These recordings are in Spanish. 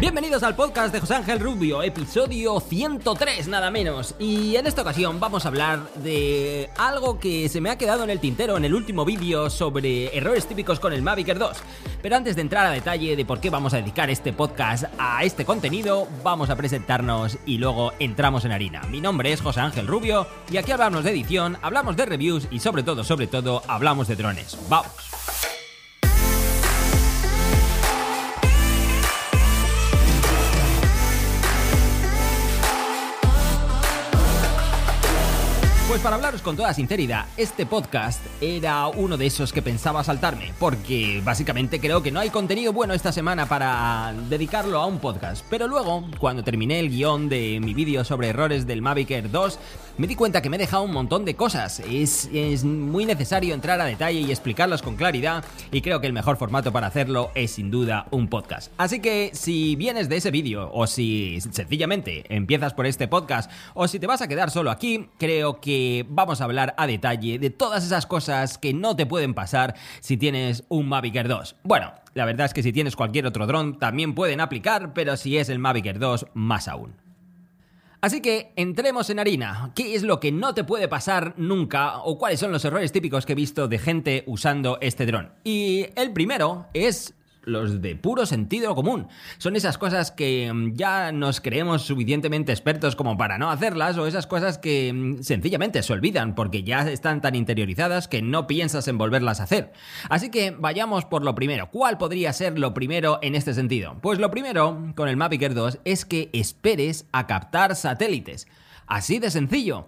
Bienvenidos al podcast de José Ángel Rubio, episodio 103 nada menos. Y en esta ocasión vamos a hablar de algo que se me ha quedado en el tintero en el último vídeo sobre errores típicos con el Mavic Air 2. Pero antes de entrar a detalle de por qué vamos a dedicar este podcast a este contenido, vamos a presentarnos y luego entramos en harina. Mi nombre es José Ángel Rubio y aquí hablamos de edición, hablamos de reviews y sobre todo, hablamos de drones. ¡Vamos! Pues para hablaros con toda sinceridad, este podcast era uno de esos que pensaba saltarme, porque básicamente creo que no hay contenido bueno esta semana para dedicarlo a un podcast. Pero luego, cuando terminé el guión de mi vídeo sobre errores del Mavic Air 2, me di cuenta que me he dejado un montón de cosas. Es muy necesario entrar a detalle y explicarlas con claridad, y creo que el mejor formato para hacerlo es sin duda un podcast. Así que si vienes de ese vídeo, o si sencillamente empiezas por este podcast, o si te vas a quedar solo aquí, creo que vamos a hablar a detalle de todas esas cosas que no te pueden pasar si tienes un Mavic Air 2. Bueno, la verdad es que si tienes cualquier otro dron también pueden aplicar, pero si es el Mavic Air 2, más aún. Así que entremos en harina. ¿Qué es lo que no te puede pasar nunca o cuáles son los errores típicos que he visto de gente usando este dron? Y el primero es los de puro sentido común. Son esas cosas que ya nos creemos suficientemente expertos como para no hacerlas, o esas cosas que sencillamente se olvidan porque ya están tan interiorizadas que no piensas en volverlas a hacer. Así que vayamos por lo primero. ¿Cuál podría ser lo primero en este sentido? Pues lo primero con el Mavic Air 2 es que esperes a captar satélites. Así de sencillo.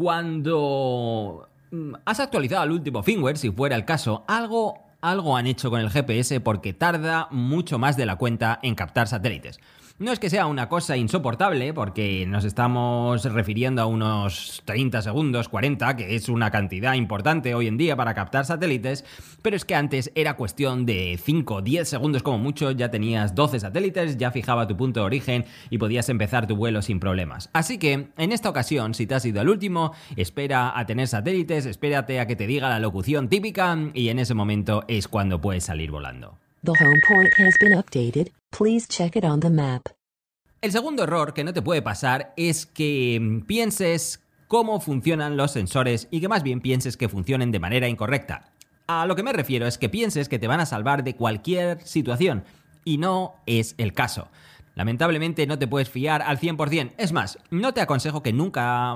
Cuando has actualizado el último firmware, si fuera el caso, algo han hecho con el GPS porque tarda mucho más de la cuenta en captar satélites. No es que sea una cosa insoportable, porque nos estamos refiriendo a unos 30 segundos, 40, que es una cantidad importante hoy en día para captar satélites, pero es que antes era cuestión de 5 o 10 segundos como mucho, ya tenías 12 satélites, ya fijaba tu punto de origen y podías empezar tu vuelo sin problemas. Así que, en esta ocasión, si te has ido al último, espera a tener satélites, espérate a que te diga la locución típica y en ese momento es cuando puedes salir volando. The home point has been updated. Please check it on the map. El segundo error que no te puede pasar es que pienses cómo funcionan los sensores y que más bien pienses que funcionen de manera incorrecta. A lo que me refiero es que pienses que te van a salvar de cualquier situación y no es el caso. Lamentablemente no te puedes fiar al 100%. Es más, no te aconsejo que nunca...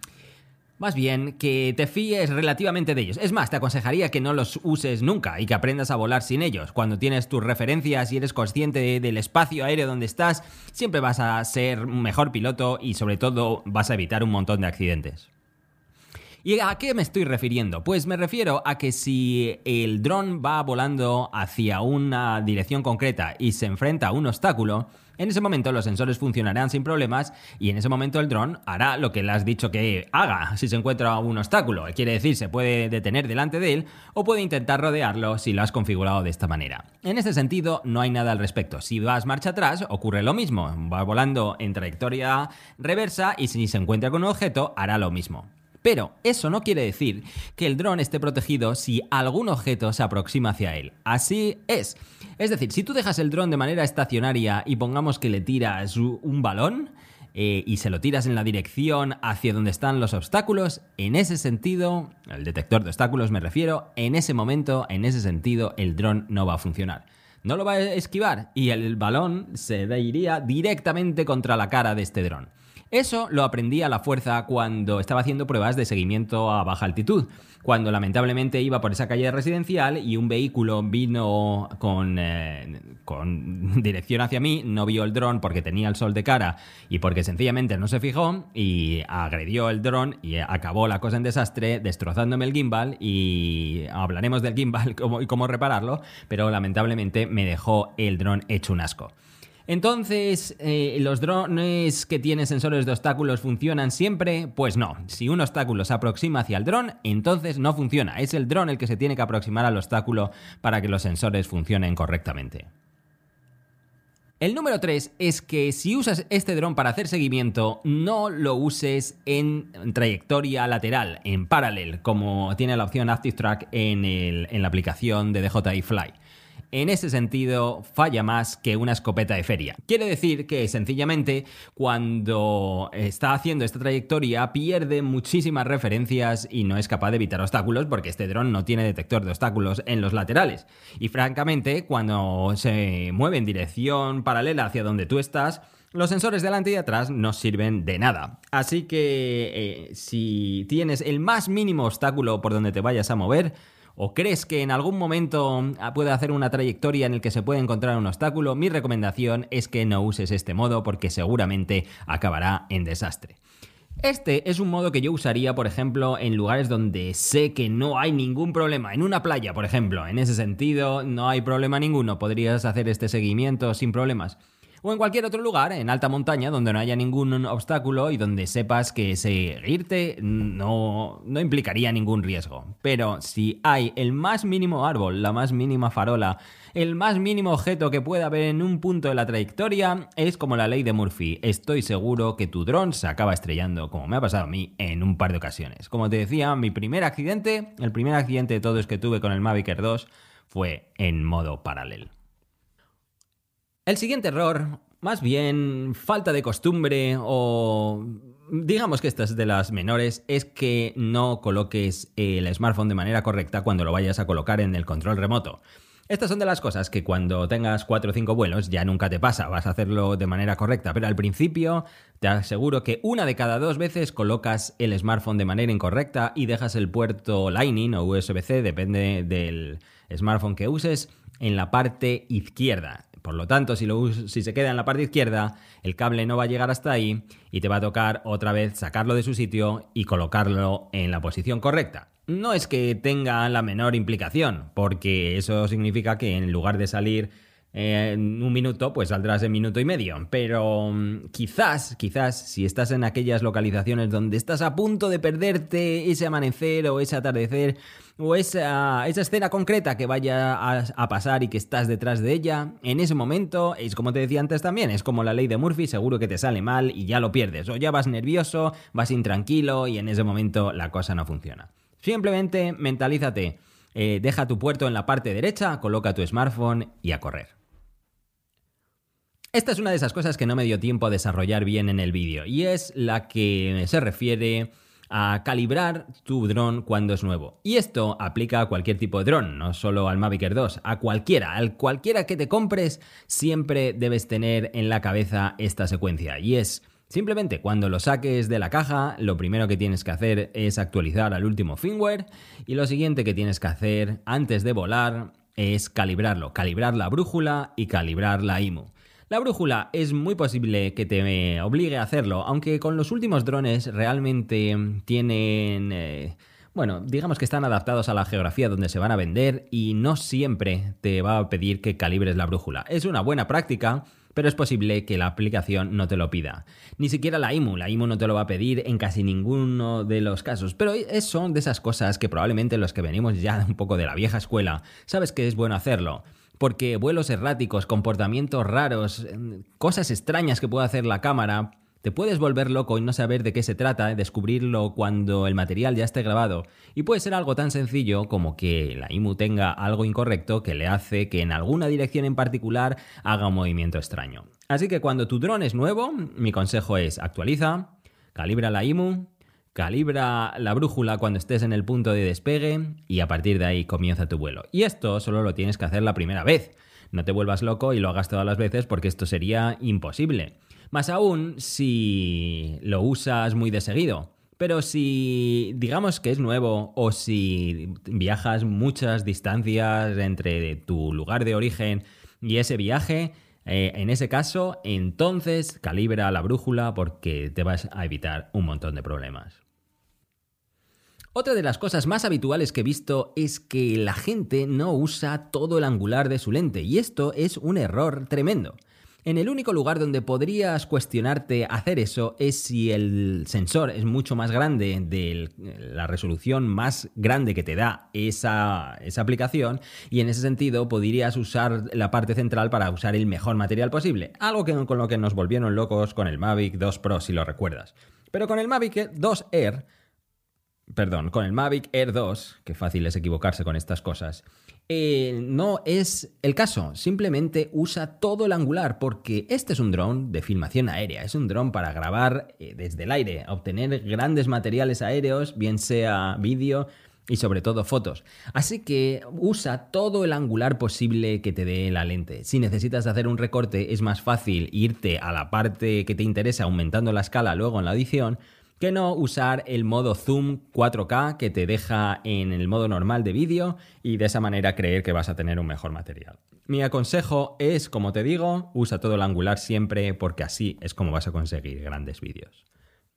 Más bien, que te fíes relativamente de ellos. Es más, te aconsejaría que no los uses nunca y que aprendas a volar sin ellos. Cuando tienes tus referencias y eres consciente del espacio aéreo donde estás, siempre vas a ser un mejor piloto y sobre todo vas a evitar un montón de accidentes. ¿Y a qué me estoy refiriendo? Pues me refiero a que si el dron va volando hacia una dirección concreta y se enfrenta a un obstáculo, en ese momento los sensores funcionarán sin problemas y en ese momento el dron hará lo que le has dicho que haga si se encuentra un obstáculo. Quiere decir, se puede detener delante de él o puede intentar rodearlo si lo has configurado de esta manera. En este sentido, no hay nada al respecto. Si vas marcha atrás, ocurre lo mismo. Va volando en trayectoria reversa y si se encuentra con un objeto, hará lo mismo. Pero eso no quiere decir que el dron esté protegido si algún objeto se aproxima hacia él. Así es. Es decir, si tú dejas el dron de manera estacionaria y pongamos que le tiras un balón y se lo tiras en la dirección hacia donde están los obstáculos, en ese sentido, el detector de obstáculos me refiero, en ese momento, en ese sentido, el dron no va a funcionar. No lo va a esquivar y el balón se iría directamente contra la cara de este dron. Eso lo aprendí a la fuerza cuando estaba haciendo pruebas de seguimiento a baja altitud, cuando lamentablemente iba por esa calle residencial y un vehículo vino con dirección hacia mí, no vio el dron porque tenía el sol de cara y porque sencillamente no se fijó y agredió el dron y acabó la cosa en desastre destrozándome el gimbal, y hablaremos del gimbal y cómo repararlo, pero lamentablemente me dejó el dron hecho un asco. Entonces, ¿los drones que tienen sensores de obstáculos funcionan siempre? Pues no. Si un obstáculo se aproxima hacia el dron, entonces no funciona. Es el dron el que se tiene que aproximar al obstáculo para que los sensores funcionen correctamente. El número 3 es que si usas este dron para hacer seguimiento, no lo uses en trayectoria lateral, en parallel, como tiene la opción Active Track en la aplicación de DJI Fly. en ese sentido falla más que una escopeta de feria. Quiere decir que sencillamente cuando está haciendo esta trayectoria pierde muchísimas referencias y no es capaz de evitar obstáculos porque este dron no tiene detector de obstáculos en los laterales. Y francamente, cuando se mueve en dirección paralela hacia donde tú estás, los sensores delante y atrás no sirven de nada. Así que si tienes el más mínimo obstáculo por donde te vayas a mover, o crees que en algún momento puede hacer una trayectoria en el que se puede encontrar un obstáculo, mi recomendación es que no uses este modo porque seguramente acabará en desastre. Este es un modo que yo usaría, por ejemplo, en lugares donde sé que no hay ningún problema. En una playa, por ejemplo. En ese sentido, no hay problema ninguno. Podrías hacer este seguimiento sin problemas. O en cualquier otro lugar, en alta montaña, donde no haya ningún obstáculo y donde sepas que seguirte no implicaría ningún riesgo. Pero si hay el más mínimo árbol, la más mínima farola, el más mínimo objeto que pueda haber en un punto de la trayectoria, es como la ley de Murphy. Estoy seguro que tu dron se acaba estrellando, como me ha pasado a mí en un par de ocasiones. Como te decía, el primer accidente de todos que tuve con el Mavic Air 2 fue en modo paralelo. El siguiente error, más bien falta de costumbre o digamos que esta es de las menores, es que no coloques el smartphone de manera correcta cuando lo vayas a colocar en el control remoto. Estas son de las cosas que cuando tengas 4 o 5 vuelos ya nunca te pasa, vas a hacerlo de manera correcta, pero al principio te aseguro que 1 de cada 2 veces colocas el smartphone de manera incorrecta y dejas el puerto Lightning o USB-C, depende del smartphone que uses, en la parte izquierda. Por lo tanto, si se queda en la parte izquierda, el cable no va a llegar hasta ahí y te va a tocar otra vez sacarlo de su sitio y colocarlo en la posición correcta. No es que tenga la menor implicación, porque eso significa que en lugar de salir en 1 minuto, pues saldrás en 1 minuto y medio. Pero quizás, si estás en aquellas localizaciones donde estás a punto de perderte ese amanecer o ese atardecer o esa escena concreta que vaya a pasar y que estás detrás de ella, en ese momento, es como te decía antes también, es como la ley de Murphy, seguro que te sale mal y ya lo pierdes. O ya vas nervioso, vas intranquilo y en ese momento la cosa no funciona. Simplemente mentalízate, deja tu puerto en la parte derecha, coloca tu smartphone y a correr. Esta es una de esas cosas que no me dio tiempo a desarrollar bien en el vídeo y es la que se refiere a calibrar tu dron cuando es nuevo. Y esto aplica a cualquier tipo de dron, no solo al Mavic Air 2, a cualquiera que te compres, siempre debes tener en la cabeza esta secuencia y es simplemente cuando lo saques de la caja, lo primero que tienes que hacer es actualizar al último firmware y lo siguiente que tienes que hacer antes de volar es calibrarlo, calibrar la brújula y calibrar la IMU. La brújula es muy posible que te obligue a hacerlo, aunque con los últimos drones realmente tienen, digamos que están adaptados a la geografía donde se van a vender y no siempre te va a pedir que calibres la brújula. Es una buena práctica, pero es posible que la aplicación no te lo pida. Ni siquiera la IMU no te lo va a pedir en casi ninguno de los casos, pero son de esas cosas que probablemente los que venimos ya un poco de la vieja escuela, sabes que es bueno hacerlo. Porque vuelos erráticos, comportamientos raros, cosas extrañas que puede hacer la cámara, te puedes volver loco y no saber de qué se trata, descubrirlo cuando el material ya esté grabado. Y puede ser algo tan sencillo como que la IMU tenga algo incorrecto que le hace que en alguna dirección en particular haga un movimiento extraño. Así que cuando tu dron es nuevo, mi consejo es actualiza, calibra la IMU, calibra la brújula cuando estés en el punto de despegue y a partir de ahí comienza tu vuelo. Y esto solo lo tienes que hacer la primera vez. No te vuelvas loco y lo hagas todas las veces porque esto sería imposible. Más aún si lo usas muy de seguido. Pero si digamos que es nuevo o si viajas muchas distancias entre tu lugar de origen y ese viaje, en ese caso, entonces calibra la brújula porque te vas a evitar un montón de problemas. Otra de las cosas más habituales que he visto es que la gente no usa todo el angular de su lente y esto es un error tremendo. En el único lugar donde podrías cuestionarte hacer eso es si el sensor es mucho más grande de la resolución más grande que te da esa aplicación y en ese sentido podrías usar la parte central para usar el mejor material posible. Algo con lo que nos volvieron locos con el Mavic 2 Pro, si lo recuerdas. Pero con el Mavic 2 Air con el Mavic Air 2, que fácil es equivocarse con estas cosas, no es el caso. Simplemente usa todo el angular, porque este es un dron de filmación aérea, es un dron para grabar desde el aire, obtener grandes materiales aéreos, bien sea vídeo y sobre todo fotos. Así que usa todo el angular posible que te dé la lente. Si necesitas hacer un recorte, es más fácil irte a la parte que te interesa aumentando la escala luego en la edición, que no usar el modo zoom 4K que te deja en el modo normal de vídeo y de esa manera creer que vas a tener un mejor material. Mi consejo es, como te digo, usa todo el angular siempre, porque así es como vas a conseguir grandes vídeos.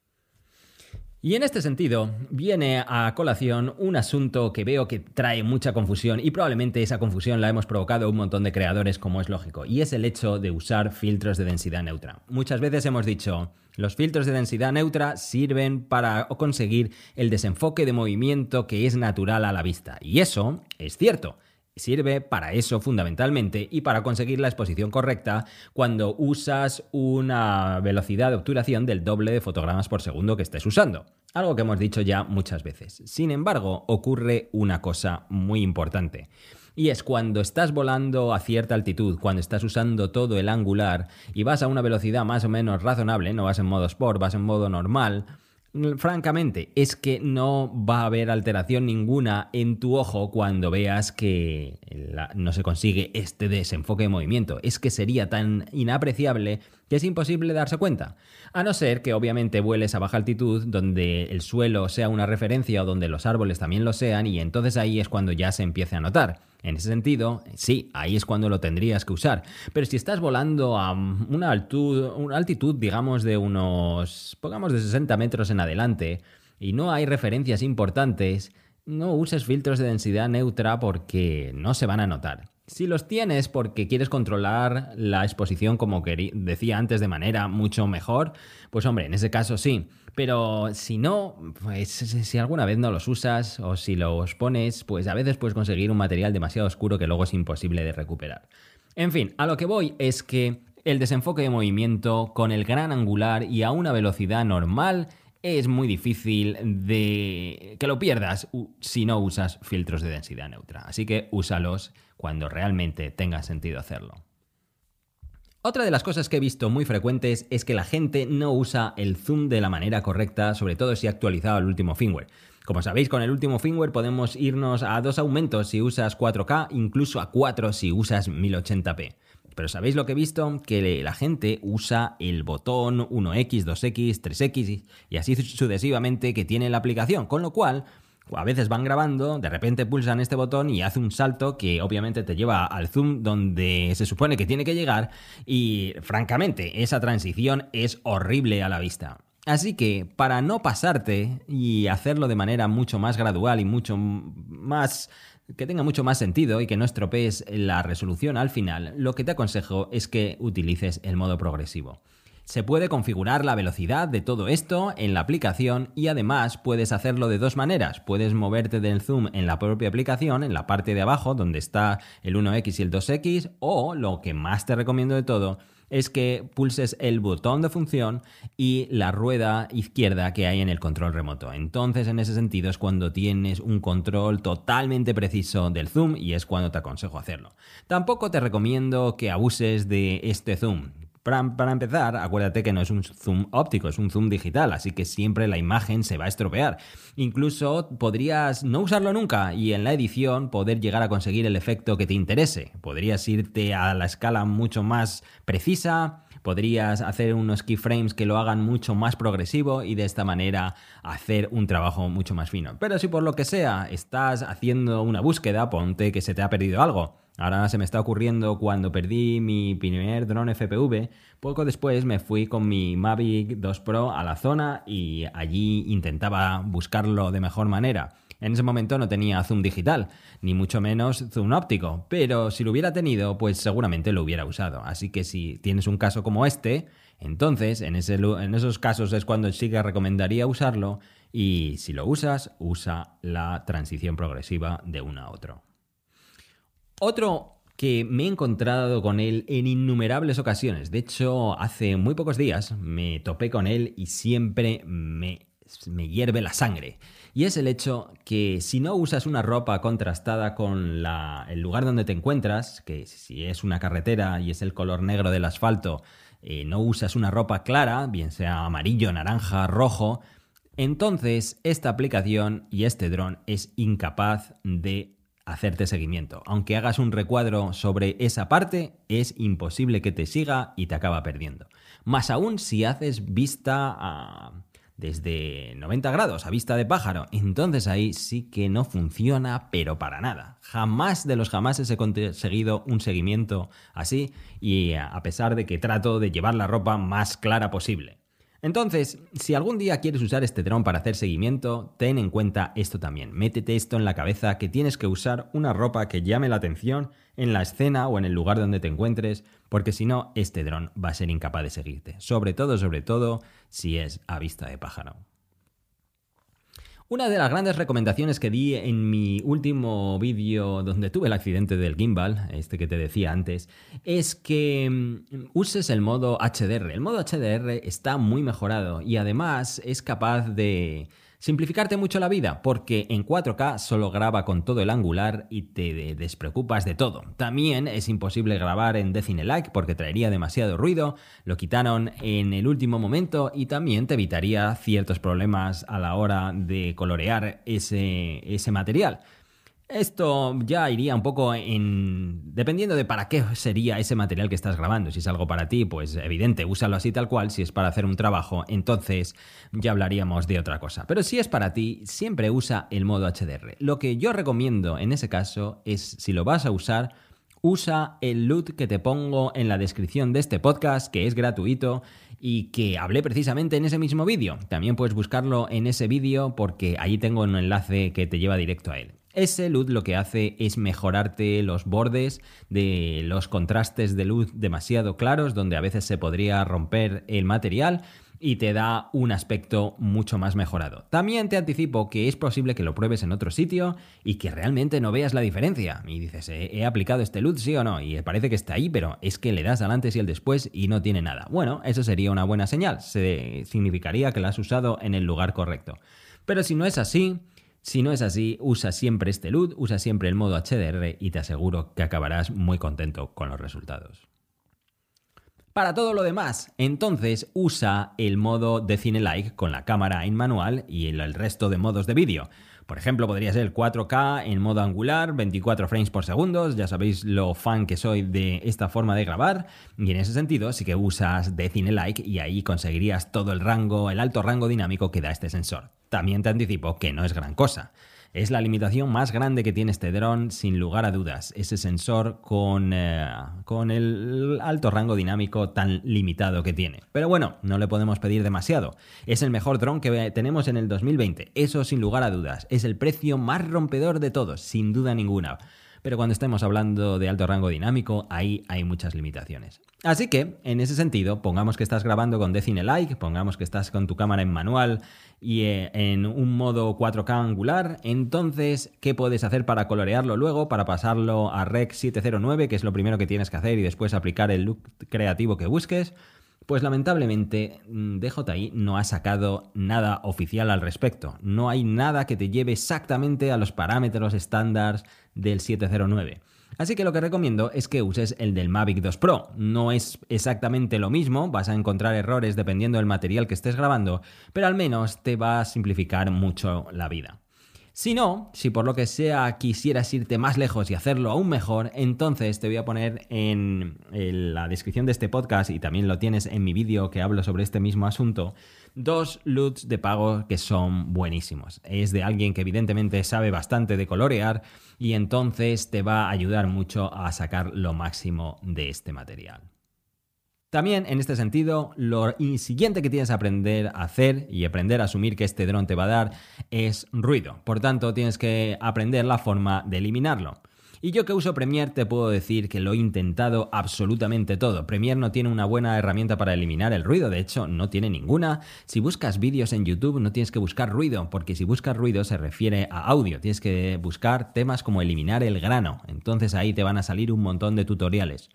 Y en este sentido, viene a colación un asunto que veo que trae mucha confusión, y probablemente esa confusión la hemos provocado un montón de creadores, como es lógico, y es el hecho de usar filtros de densidad neutra. Muchas veces hemos dicho, los filtros de densidad neutra sirven para conseguir el desenfoque de movimiento que es natural a la vista, y eso es cierto. Sirve para eso fundamentalmente y para conseguir la exposición correcta cuando usas una velocidad de obturación del doble de fotogramas por segundo que estés usando. Algo que hemos dicho ya muchas veces. Sin embargo, ocurre una cosa muy importante. Y es cuando estás volando a cierta altitud, cuando estás usando todo el angular y vas a una velocidad más o menos razonable, no vas en modo sport, vas en modo normal. Francamente, es que no va a haber alteración ninguna en tu ojo cuando veas que no se consigue este desenfoque de movimiento. Es que sería tan inapreciable que es imposible darse cuenta. A no ser que obviamente vueles a baja altitud, donde el suelo sea una referencia o donde los árboles también lo sean, y entonces ahí es cuando ya se empiece a notar. En ese sentido, sí, ahí es cuando lo tendrías que usar. Pero si estás volando a una altitud, digamos, de unos, pongamos, de 60 metros en adelante, y no hay referencias importantes, no uses filtros de densidad neutra porque no se van a notar. Si los tienes porque quieres controlar la exposición, como decía antes, de manera mucho mejor, pues hombre, en ese caso sí. Pero si no, pues si alguna vez no los usas o si los pones, pues a veces puedes conseguir un material demasiado oscuro que luego es imposible de recuperar. En fin, a lo que voy es que el desenfoque de movimiento con el gran angular y a una velocidad normal es muy difícil de que lo pierdas si no usas filtros de densidad neutra. Así que úsalos cuando realmente tenga sentido hacerlo. Otra de las cosas que he visto muy frecuentes es que la gente no usa el zoom de la manera correcta, sobre todo si ha actualizado el último firmware. Como sabéis, con el último firmware podemos irnos a 2 aumentos si usas 4K, incluso a 4 si usas 1080p. Pero ¿sabéis lo que he visto? Que la gente usa el botón 1X, 2X, 3X y así sucesivamente que tiene la aplicación, con lo cual a veces van grabando, de repente pulsan este botón y hace un salto que obviamente te lleva al zoom donde se supone que tiene que llegar y francamente esa transición es horrible a la vista. Así que para no pasarte y hacerlo de manera mucho más gradual y mucho más que tenga mucho más sentido y que no estropees la resolución al final, lo que te aconsejo es que utilices el modo progresivo. Se puede configurar la velocidad de todo esto en la aplicación y además puedes hacerlo de 2 maneras. Puedes moverte del zoom en la propia aplicación, en la parte de abajo donde está el 1X y el 2X, o lo que más te recomiendo de todo es que pulses el botón de función y la rueda izquierda que hay en el control remoto. Entonces, en ese sentido es cuando tienes un control totalmente preciso del zoom y es cuando te aconsejo hacerlo. Tampoco te recomiendo que abuses de este zoom. Para empezar, acuérdate que no es un zoom óptico, es un zoom digital, así que siempre la imagen se va a estropear. Incluso podrías no usarlo nunca y en la edición poder llegar a conseguir el efecto que te interese. Podrías irte a la escala mucho más precisa, podrías hacer unos keyframes que lo hagan mucho más progresivo y de esta manera hacer un trabajo mucho más fino. Pero si por lo que sea estás haciendo una búsqueda, ponte que se te ha perdido algo. Ahora se me está ocurriendo cuando perdí mi primer dron FPV, poco después me fui con mi Mavic 2 Pro a la zona y allí intentaba buscarlo de mejor manera. En ese momento no tenía zoom digital, ni mucho menos zoom óptico, pero si lo hubiera tenido, pues seguramente lo hubiera usado. Así que si tienes un caso como este, entonces en esos casos es cuando sí que recomendaría usarlo y si lo usas, usa la transición progresiva de uno a otro. Otro que me he encontrado con él en innumerables ocasiones. De hecho, hace muy pocos días me topé con él y siempre me me hierve la sangre. Y es el hecho que si no usas una ropa contrastada con el lugar donde te encuentras, que si es una carretera y es el color negro del asfalto, no usas una ropa clara, bien sea amarillo, naranja, rojo, entonces esta aplicación y este dron es incapaz de hacerte seguimiento. Aunque hagas un recuadro sobre esa parte, es imposible que te siga y te acaba perdiendo. Más aún si haces vista desde 90 grados, a vista de pájaro, entonces ahí sí que no funciona, pero para nada. Jamás de los jamases he conseguido un seguimiento así, y a pesar de que trato de llevar la ropa más clara posible. Entonces, si algún día quieres usar este dron para hacer seguimiento, ten en cuenta esto también. Métete esto en la cabeza, que tienes que usar una ropa que llame la atención en la escena o en el lugar donde te encuentres, porque si no, este dron va a ser incapaz de seguirte. Sobre todo, si es a vista de pájaro. Una de las grandes recomendaciones que di en mi último vídeo donde tuve el accidente del gimbal, este que te decía antes, es que uses el modo HDR. El modo HDR está muy mejorado y además es capaz de simplificarte mucho la vida, porque en 4K solo graba con todo el angular y te despreocupas de todo. También es imposible grabar en Decine-like porque traería demasiado ruido, lo quitaron en el último momento y también te evitaría ciertos problemas a la hora de colorear ese material. Esto ya iría un poco dependiendo de para qué sería ese material que estás grabando. Si es algo para ti, pues evidente, úsalo así tal cual. Si es para hacer un trabajo, entonces ya hablaríamos de otra cosa. Pero si es para ti, siempre usa el modo HDR. Lo que yo recomiendo en ese caso es, si lo vas a usar, usa el LUT que te pongo en la descripción de este podcast, que es gratuito y que hablé precisamente en ese mismo vídeo. También puedes buscarlo en ese vídeo porque ahí tengo un enlace que te lleva directo a él. Ese LUT lo que hace es mejorarte los bordes de los contrastes de luz demasiado claros, donde a veces se podría romper el material, y te da un aspecto mucho más mejorado. También te anticipo que es posible que lo pruebes en otro sitio y que realmente no veas la diferencia. Y dices, ¿he aplicado este LUT, sí o no? Y parece que está ahí, pero es que le das al antes y el después y no tiene nada. Bueno, eso sería una buena señal. Significaría que lo has usado en el lugar correcto. Pero si no es así, usa siempre este LUT, usa siempre el modo HDR y te aseguro que acabarás muy contento con los resultados. Para todo lo demás, entonces usa el modo Decine-like con la cámara en manual y el resto de modos de vídeo. Por ejemplo, podría ser 4K en modo angular, 24 frames por segundo. Ya sabéis lo fan que soy de esta forma de grabar. Y en ese sentido sí que usas Decine-like y ahí conseguirías todo el alto rango dinámico que da este sensor. También te anticipo que no es gran cosa. Es la limitación más grande que tiene este dron, sin lugar a dudas. Ese sensor con el alto rango dinámico tan limitado que tiene. Pero bueno, no le podemos pedir demasiado. Es el mejor dron que tenemos en el 2020. Eso sin lugar a dudas. Es el precio más rompedor de todos, sin duda ninguna. Pero cuando estemos hablando de alto rango dinámico, ahí hay muchas limitaciones. Así que, en ese sentido, pongamos que estás grabando con Decine-like, pongamos que estás con tu cámara en manual y en un modo 4K angular, entonces, ¿qué puedes hacer para colorearlo luego, para pasarlo a Rec 709, que es lo primero que tienes que hacer, y después aplicar el look creativo que busques? Pues lamentablemente DJI no ha sacado nada oficial al respecto. No hay nada que te lleve exactamente a los parámetros estándar del 709. Así que lo que recomiendo es que uses el del Mavic 2 Pro. No es exactamente lo mismo, vas a encontrar errores dependiendo del material que estés grabando, pero al menos te va a simplificar mucho la vida. Si no, si por lo que sea quisieras irte más lejos y hacerlo aún mejor, entonces te voy a poner en la descripción de este podcast, y también lo tienes en mi vídeo que hablo sobre este mismo asunto, 2 LUTs de pago que son buenísimos. Es de alguien que evidentemente sabe bastante de colorear y entonces te va a ayudar mucho a sacar lo máximo de este material. También, en este sentido, lo siguiente que tienes que aprender a hacer y aprender a asumir que este dron te va a dar es ruido. Por tanto, tienes que aprender la forma de eliminarlo. Y yo que uso Premiere te puedo decir que lo he intentado absolutamente todo. Premiere no tiene una buena herramienta para eliminar el ruido, de hecho no tiene ninguna. Si buscas vídeos en YouTube no tienes que buscar ruido, porque si buscas ruido se refiere a audio. Tienes que buscar temas como eliminar el grano, entonces ahí te van a salir un montón de tutoriales.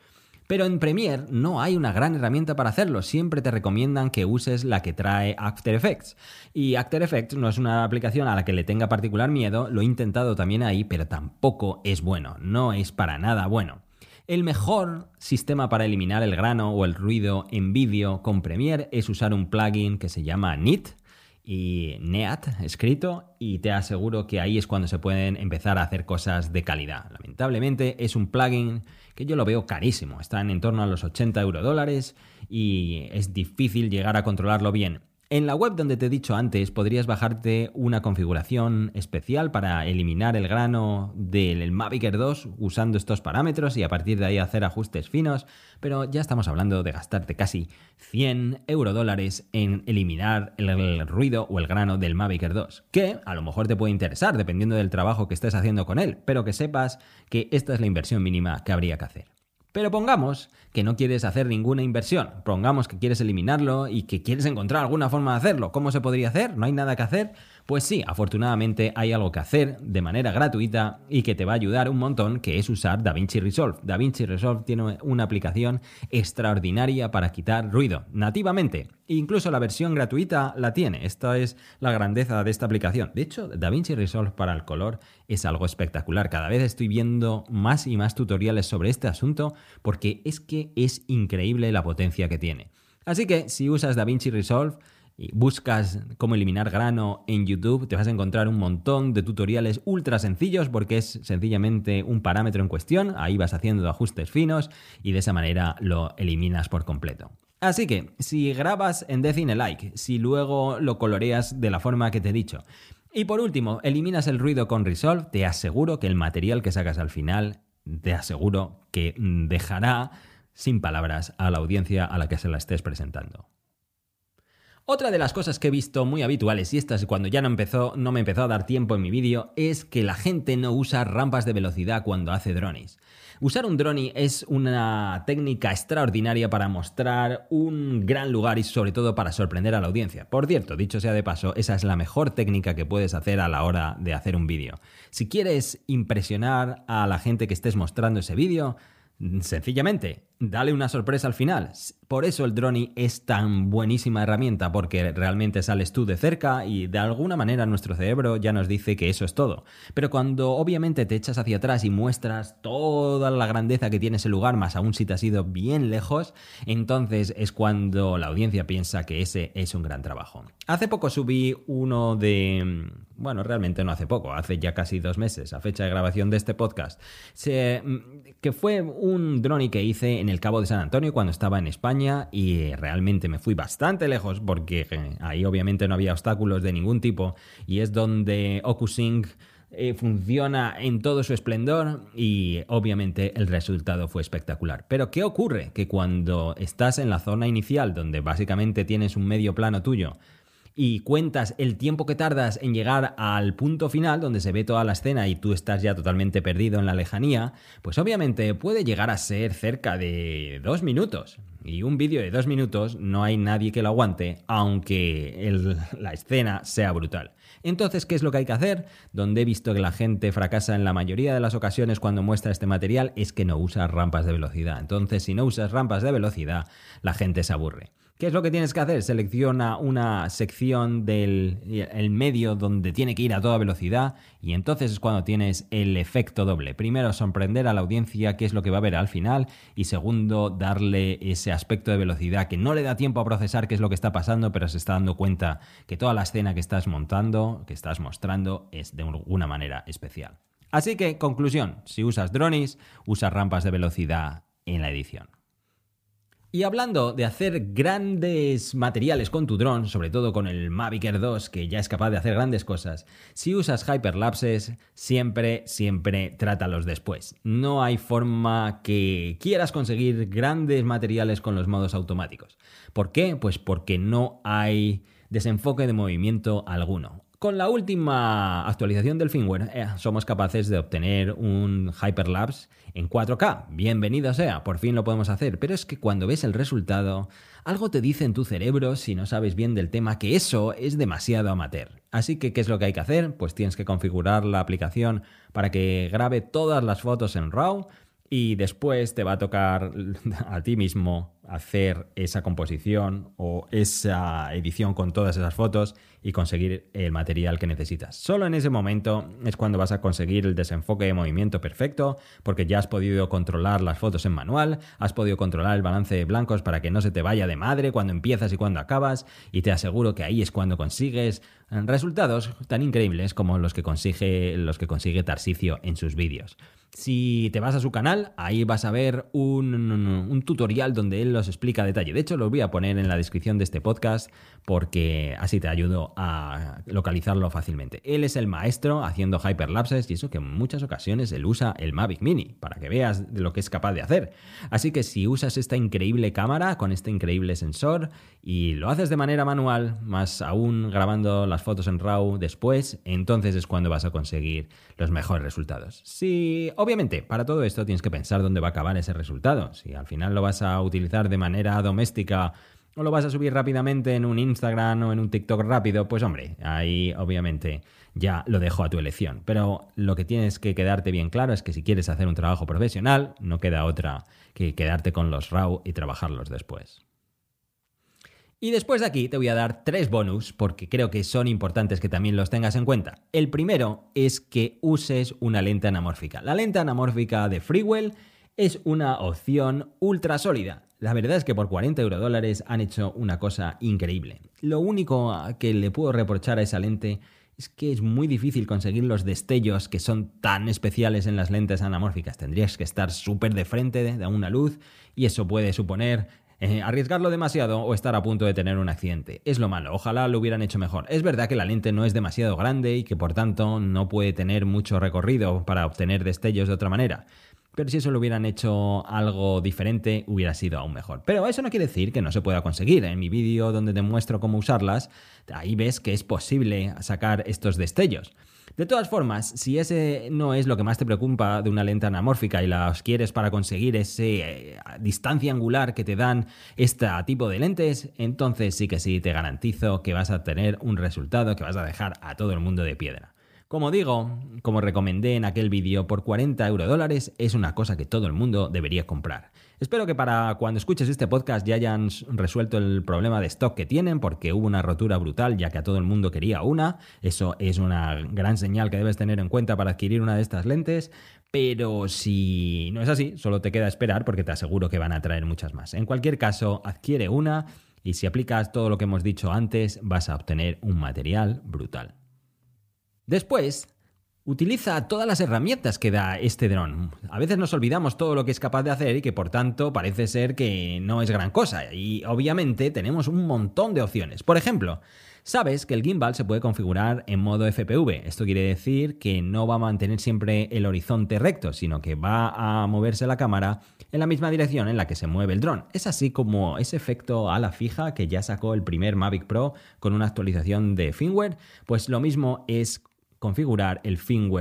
Pero en Premiere no hay una gran herramienta para hacerlo, siempre te recomiendan que uses la que trae After Effects. Y After Effects no es una aplicación a la que le tenga particular miedo, lo he intentado también ahí, pero tampoco es bueno, no es para nada bueno. El mejor sistema para eliminar el grano o el ruido en vídeo con Premiere es usar un plugin que se llama Neat, y NEAT escrito, y te aseguro que ahí es cuando se pueden empezar a hacer cosas de calidad. Lamentablemente es un plugin que yo lo veo carísimo, están en torno a los 80 eurodólares y es difícil llegar a controlarlo bien. En la web donde te he dicho antes podrías bajarte una configuración especial para eliminar el grano del Mavic Air 2 usando estos parámetros y a partir de ahí hacer ajustes finos, pero ya estamos hablando de gastarte casi 100 eurodólares en eliminar el ruido o el grano del Mavic Air 2, que a lo mejor te puede interesar dependiendo del trabajo que estés haciendo con él, pero que sepas que esta es la inversión mínima que habría que hacer. Pero pongamos que no quieres hacer ninguna inversión, pongamos que quieres eliminarlo y que quieres encontrar alguna forma de hacerlo. ¿Cómo se podría hacer? ¿No hay nada que hacer? Pues sí, afortunadamente hay algo que hacer de manera gratuita y que te va a ayudar un montón, que es usar DaVinci Resolve. DaVinci Resolve tiene una aplicación extraordinaria para quitar ruido, nativamente. Incluso la versión gratuita la tiene. Esta es la grandeza de esta aplicación. De hecho, DaVinci Resolve para el color es algo espectacular. Cada vez estoy viendo más y más tutoriales sobre este asunto porque es que es increíble la potencia que tiene. Así que si usas DaVinci Resolve y buscas cómo eliminar grano en YouTube, te vas a encontrar un montón de tutoriales ultra sencillos porque es sencillamente un parámetro en cuestión, ahí vas haciendo ajustes finos y de esa manera lo eliminas por completo. Así que, si grabas en Decine Like, si luego lo coloreas de la forma que te he dicho, y por último, eliminas el ruido con Resolve, te aseguro que el material que sacas al final, te aseguro que dejará sin palabras a la audiencia a la que se la estés presentando. Otra de las cosas que he visto muy habituales, y esta es cuando ya no me empezó a dar tiempo en mi vídeo, es que la gente no usa rampas de velocidad cuando hace drones. Usar un drone es una técnica extraordinaria para mostrar un gran lugar y sobre todo para sorprender a la audiencia. Por cierto, dicho sea de paso, esa es la mejor técnica que puedes hacer a la hora de hacer un vídeo. Si quieres impresionar a la gente que estés mostrando ese vídeo, sencillamente, dale una sorpresa al final. Por eso el drone es tan buenísima herramienta, porque realmente sales tú de cerca y de alguna manera nuestro cerebro ya nos dice que eso es todo. Pero cuando obviamente te echas hacia atrás y muestras toda la grandeza que tiene ese lugar, más aún si te has ido bien lejos, entonces es cuando la audiencia piensa que ese es un gran trabajo. Hace poco subí uno de... Bueno, realmente no hace poco, hace ya casi 2 meses, a fecha de grabación de este podcast, que fue un drone que hice en el Cabo de San Antonio cuando estaba en España y realmente me fui bastante lejos porque ahí obviamente no había obstáculos de ningún tipo y es donde OcuSync funciona en todo su esplendor y obviamente el resultado fue espectacular. Pero ¿qué ocurre? Que cuando estás en la zona inicial donde básicamente tienes un medio plano tuyo y cuentas el tiempo que tardas en llegar al punto final donde se ve toda la escena y tú estás ya totalmente perdido en la lejanía, pues obviamente puede llegar a ser cerca de 2 minutos. Y un vídeo de 2 minutos no hay nadie que lo aguante, aunque la escena sea brutal. Entonces, ¿qué es lo que hay que hacer? Donde he visto que la gente fracasa en la mayoría de las ocasiones cuando muestra este material es que no usa rampas de velocidad. Entonces, si no usas rampas de velocidad, la gente se aburre. ¿Qué es lo que tienes que hacer? Selecciona una sección del medio donde tiene que ir a toda velocidad y entonces es cuando tienes el efecto doble. Primero, sorprender a la audiencia qué es lo que va a ver al final y segundo, darle ese aspecto de velocidad que no le da tiempo a procesar qué es lo que está pasando, pero se está dando cuenta que toda la escena que estás montando, que estás mostrando, es de alguna manera especial. Así que, conclusión, si usas drones, usa rampas de velocidad en la edición. Y hablando de hacer grandes materiales con tu dron, sobre todo con el Mavic Air 2, que ya es capaz de hacer grandes cosas, si usas hyperlapses, siempre trátalos después. No hay forma que quieras conseguir grandes materiales con los modos automáticos. ¿Por qué? Pues porque no hay desenfoque de movimiento alguno. Con la última actualización del firmware somos capaces de obtener un hyperlapse en 4K. Bienvenido sea, por fin lo podemos hacer. Pero es que cuando ves el resultado, algo te dice en tu cerebro, si no sabes bien del tema, que eso es demasiado amateur. Así que, ¿qué es lo que hay que hacer? Pues tienes que configurar la aplicación para que grabe todas las fotos en RAW y después te va a tocar a ti mismo hacer esa composición o esa edición con todas esas fotos y conseguir el material que necesitas. Solo en ese momento es cuando vas a conseguir el desenfoque de movimiento perfecto, porque ya has podido controlar las fotos en manual, has podido controlar el balance de blancos para que no se te vaya de madre cuando empiezas y cuando acabas, y te aseguro que ahí es cuando consigues resultados tan increíbles como los que consigue Tarsicio en sus vídeos. Si te vas a su canal, ahí vas a ver un tutorial donde él los explica a detalle. De hecho, los voy a poner en la descripción de este podcast porque así te ayudo a localizarlo fácilmente. Él es el maestro haciendo hyperlapses y eso que en muchas ocasiones él usa el Mavic Mini para que veas de lo que es capaz de hacer. Así que si usas esta increíble cámara con este increíble sensor y lo haces de manera manual, más aún grabando las fotos en RAW después, entonces es cuando vas a conseguir los mejores resultados. Sí, obviamente, para todo esto tienes que pensar dónde va a acabar ese resultado. Si al final lo vas a utilizar de manera doméstica o lo vas a subir rápidamente en un Instagram o en un TikTok rápido, pues hombre, ahí obviamente ya lo dejo a tu elección. Pero lo que tienes que quedarte bien claro es que si quieres hacer un trabajo profesional, no queda otra que quedarte con los RAW y trabajarlos después. Y después de aquí te voy a dar 3 bonus porque creo que son importantes que también los tengas en cuenta. El primero es que uses una lente anamórfica. La lente anamórfica de Freewell es una opción ultra sólida. La verdad es que por $40 han hecho una cosa increíble. Lo único que le puedo reprochar a esa lente es que es muy difícil conseguir los destellos que son tan especiales en las lentes anamórficas. Tendrías que estar súper de frente de una luz y eso puede suponer arriesgarlo demasiado o estar a punto de tener un accidente. Es lo malo, ojalá lo hubieran hecho mejor. Es verdad que la lente no es demasiado grande y que por tanto no puede tener mucho recorrido para obtener destellos de otra manera. Pero si eso lo hubieran hecho algo diferente, hubiera sido aún mejor. Pero eso no quiere decir que no se pueda conseguir. En mi vídeo donde te muestro cómo usarlas, ahí ves que es posible sacar estos destellos. De todas formas, si ese no es lo que más te preocupa de una lente anamórfica y las quieres para conseguir esa distancia angular que te dan este tipo de lentes, entonces sí que sí te garantizo que vas a tener un resultado que vas a dejar a todo el mundo de piedra. Como digo, como recomendé en aquel vídeo, por $40 es una cosa que todo el mundo debería comprar. Espero que para cuando escuches este podcast ya hayan resuelto el problema de stock que tienen, porque hubo una rotura brutal ya que a todo el mundo quería una. Eso es una gran señal que debes tener en cuenta para adquirir una de estas lentes. Pero si no es así, solo te queda esperar porque te aseguro que van a traer muchas más. En cualquier caso, adquiere una y si aplicas todo lo que hemos dicho antes, vas a obtener un material brutal. Después, utiliza todas las herramientas que da este dron. A veces nos olvidamos todo lo que es capaz de hacer y que por tanto parece ser que no es gran cosa. Y obviamente tenemos un montón de opciones. Por ejemplo, sabes que el gimbal se puede configurar en modo FPV. Esto quiere decir que no va a mantener siempre el horizonte recto, sino que va a moverse la cámara en la misma dirección en la que se mueve el dron. Es así como ese efecto a la fija que ya sacó el primer Mavic Pro con una actualización de firmware. Pues lo mismo es configurar el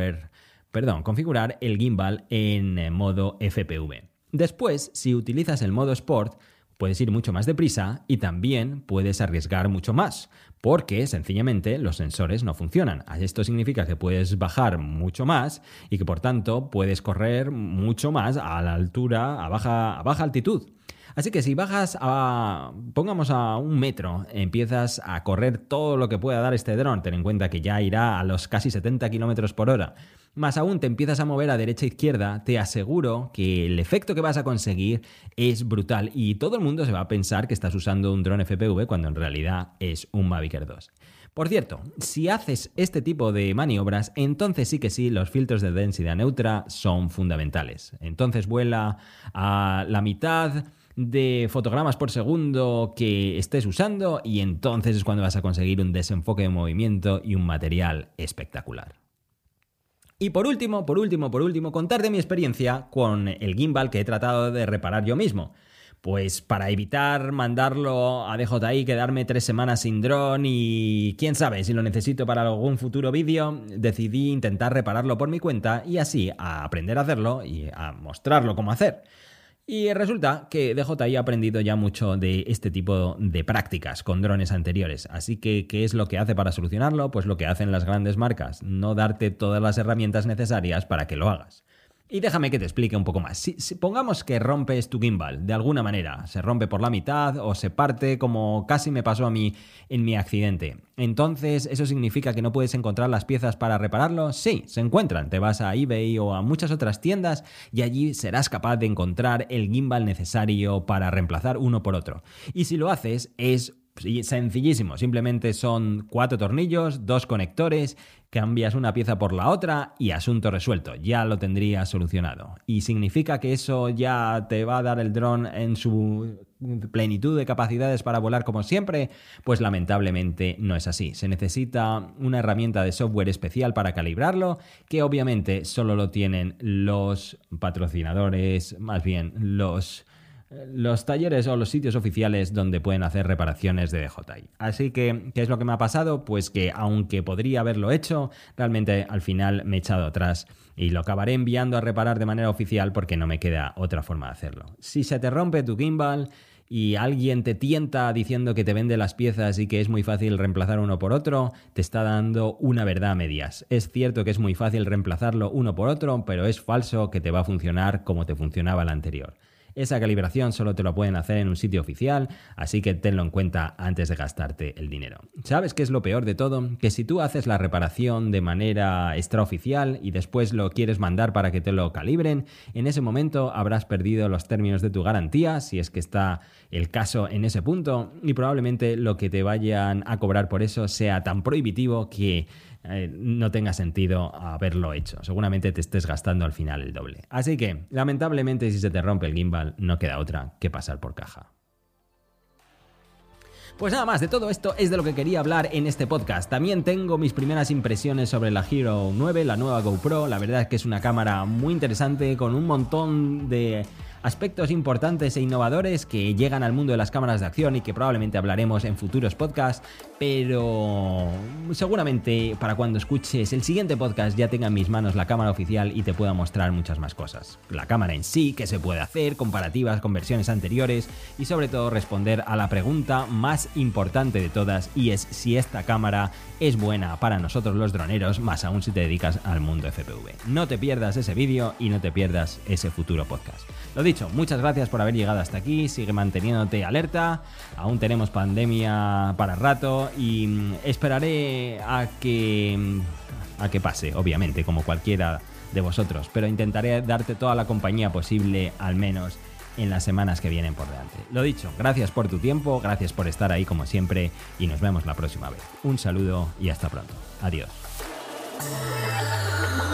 gimbal en modo FPV. Después, si utilizas el modo Sport, puedes ir mucho más deprisa y también puedes arriesgar mucho más, porque sencillamente los sensores no funcionan. Esto significa que puedes bajar mucho más y que por tanto puedes correr mucho más a la altura, a baja altitud. Así que si bajas pongamos a 1 metro, empiezas a correr todo lo que pueda dar este dron, ten en cuenta que ya irá a los casi 70 km por hora, más aún te empiezas a mover a derecha e izquierda, te aseguro que el efecto que vas a conseguir es brutal y todo el mundo se va a pensar que estás usando un dron FPV cuando en realidad es un Mavic Air 2. Por cierto, si haces este tipo de maniobras, entonces sí que sí, los filtros de densidad neutra son fundamentales. Entonces vuela a la mitad de fotogramas por segundo que estés usando y entonces es cuando vas a conseguir un desenfoque de movimiento y un material espectacular. Y por último, contar de mi experiencia con el gimbal que he tratado de reparar yo mismo. Pues para evitar mandarlo a DJI, quedarme 3 semanas sin dron y quién sabe si lo necesito para algún futuro vídeo, decidí intentar repararlo por mi cuenta y así a aprender a hacerlo y a mostrarlo cómo hacer. Y resulta que DJI ha aprendido ya mucho de este tipo de prácticas con drones anteriores. Así que, ¿qué es lo que hace para solucionarlo? Pues lo que hacen las grandes marcas, no darte todas las herramientas necesarias para que lo hagas. Y déjame que te explique un poco más. Si pongamos que rompes tu gimbal de alguna manera, se rompe por la mitad o se parte como casi me pasó a mí en mi accidente. Entonces, ¿eso significa que no puedes encontrar las piezas para repararlo? Sí, se encuentran. Te vas a eBay o a muchas otras tiendas y allí serás capaz de encontrar el gimbal necesario para reemplazar uno por otro. Y si lo haces, es sencillísimo, simplemente son 4 tornillos, 2 conectores, cambias una pieza por la otra y asunto resuelto, ya lo tendrías solucionado. ¿Y significa que eso ya te va a dar el dron en su plenitud de capacidades para volar como siempre? Pues lamentablemente no es así. Se necesita una herramienta de software especial para calibrarlo, que obviamente solo lo tienen los patrocinadores, más bien los talleres o los sitios oficiales donde pueden hacer reparaciones de DJI. Así que, ¿qué es lo que me ha pasado? Pues que aunque podría haberlo hecho, realmente al final me he echado atrás y lo acabaré enviando a reparar de manera oficial porque no me queda otra forma de hacerlo. Si se te rompe tu gimbal y alguien te tienta diciendo que te vende las piezas y que es muy fácil reemplazar uno por otro, te está dando una verdad a medias. Es cierto que es muy fácil reemplazarlo uno por otro, pero es falso que te va a funcionar como te funcionaba el anterior. Esa calibración solo te lo pueden hacer en un sitio oficial, así que tenlo en cuenta antes de gastarte el dinero. ¿Sabes qué es lo peor de todo? Que si tú haces la reparación de manera extraoficial y después lo quieres mandar para que te lo calibren, en ese momento habrás perdido los términos de tu garantía, si es que está el caso en ese punto, y probablemente lo que te vayan a cobrar por eso sea tan prohibitivo que no tenga sentido haberlo hecho. Seguramente te estés gastando al final el doble. Así que, lamentablemente, si se te rompe el gimbal, no queda otra que pasar por caja. Pues nada más, de todo esto es de lo que quería hablar en este podcast. También tengo mis primeras impresiones sobre la Hero 9, la nueva GoPro. La verdad es que es una cámara muy interesante con un montón de aspectos importantes e innovadores que llegan al mundo de las cámaras de acción y que probablemente hablaremos en futuros podcasts, pero seguramente para cuando escuches el siguiente podcast ya tenga en mis manos la cámara oficial y te pueda mostrar muchas más cosas. La cámara en sí, qué se puede hacer, comparativas con versiones anteriores y sobre todo responder a la pregunta más importante de todas, y es si esta cámara es buena para nosotros los droneros, más aún si te dedicas al mundo FPV. No te pierdas ese vídeo y no te pierdas ese futuro podcast. Lo dicho, muchas gracias por haber llegado hasta aquí, sigue manteniéndote alerta, aún tenemos pandemia para rato y esperaré a que pase, obviamente, como cualquiera de vosotros, pero intentaré darte toda la compañía posible, al menos en las semanas que vienen por delante. Lo dicho, gracias por tu tiempo, gracias por estar ahí como siempre y nos vemos la próxima vez. Un saludo y hasta pronto. Adiós.